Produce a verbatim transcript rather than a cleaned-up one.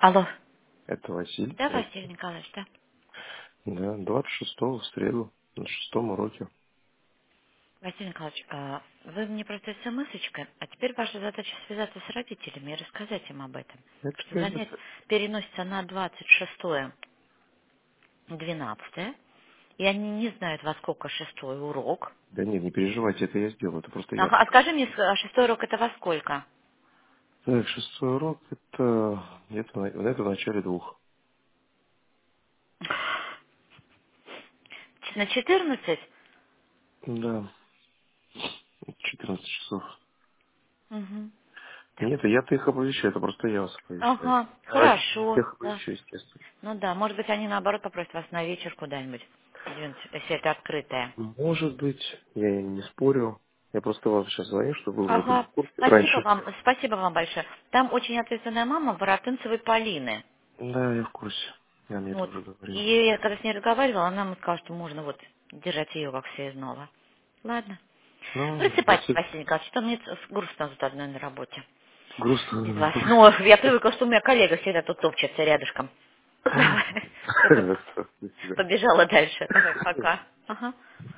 Алло. Это Василий. Да, Василий Здравствуйте. Николаевич, да? Да, двадцать шестого в среду, на шестом уроке. Василий Николаевич, а, вы мне просто смс-очкой, а теперь ваша задача связаться с родителями и рассказать им об этом. Это Что я занятие это- переносится на двадцать шестое двенадцатое, и они не знают, во сколько шестой урок. Да нет, не переживайте, это я сделаю, это просто я Ага, а расскажу. скажи мне, с- а шестой урок это во сколько? Так, шестой урок, это где-то на, это в начале двух. Ч- На четырнадцать? Да, четырнадцать часов. Угу. Так. Нет, я-то их оповещаю, это просто я вас оповещаю. Ага, А родителей хорошо, всех да. оповещаю, естественно. Ну да, может быть, они наоборот попросят вас на вечер куда-нибудь, если это открытое. Может быть, я и не спорю. Я просто вам сейчас звоню, чтобы вы были Ага, в курсе спасибо раньше. вам, спасибо вам большое. Там очень ответственная мама Воротынцевой Полины. Да, я в курсе. Я мне это Вот. уже говорил. И я когда с ней разговаривала, она мне сказала, что можно вот держать ее как связного. Ладно. Ну, Просыпайтесь, если Василий Николаевич, что мне ц- грустно тут одной на работе. грустно Без на вас. работе. Ну, я привыкла, что у меня коллега всегда тут топчется рядышком. Давай. Я тут Здравствуйте. побежала дальше. Давай, пока. Ага.